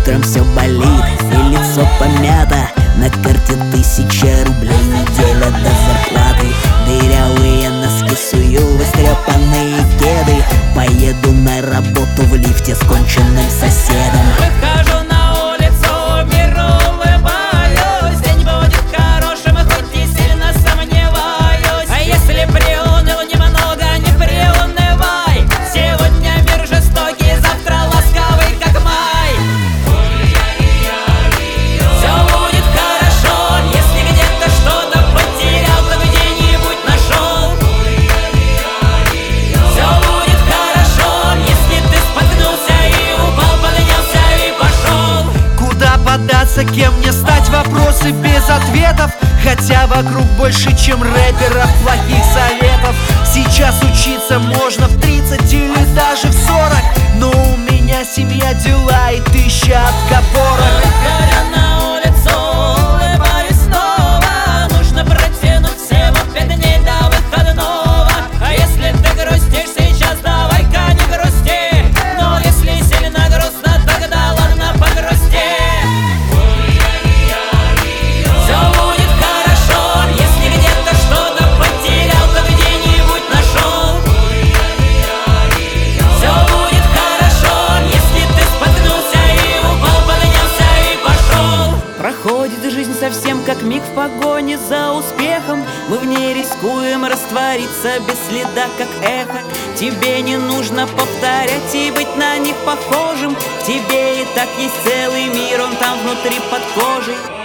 утром все болит и лицо помято. На карте 1000 рублей, неделя до зарплаты. Дырявые носки сую, вострепанные кеды. Поеду на работу в лифте с конченным соседом. Выхожу на улицу, миру улыбаюсь. День будет хорошим, хоть и сильно сомневаюсь. А если приуныл немного, не приунывай. Сегодня мир жестокий, завтра ласковый, как май. Все будет хорошо, если где-то что-то потерял, то где-нибудь нашел. Все будет хорошо, если ты споткнулся и упал, поднялся и пошел. Куда податься, кем мне стать, вопросы без ответов. Хотя вокруг больше, чем рэперов, плохих советов. Сейчас учиться можно в 30 или даже в 40, но у меня семья, дела и 1000 отговорок. Выходя на улицу, улыбаюсь снова. Нужно протянуть всего 5 дней до выходного. А если ты грустишь сейчас, давай-ка не грусти. Но если сильно грустно, тогда ладно, погрусти. Все будет хорошо, если где-то что-то потерял, то где-нибудь нашел. Все будет хорошо, если ты споткнулся и упал, поднялся и пошел. Проходит жизнь совсем как миг в погоне за успехом. Мы в ней рискуем раствориться без следа, как эхо. Тебе не нужно повторять и быть на них похожим. В тебе и так есть целый мир, он там внутри под кожей.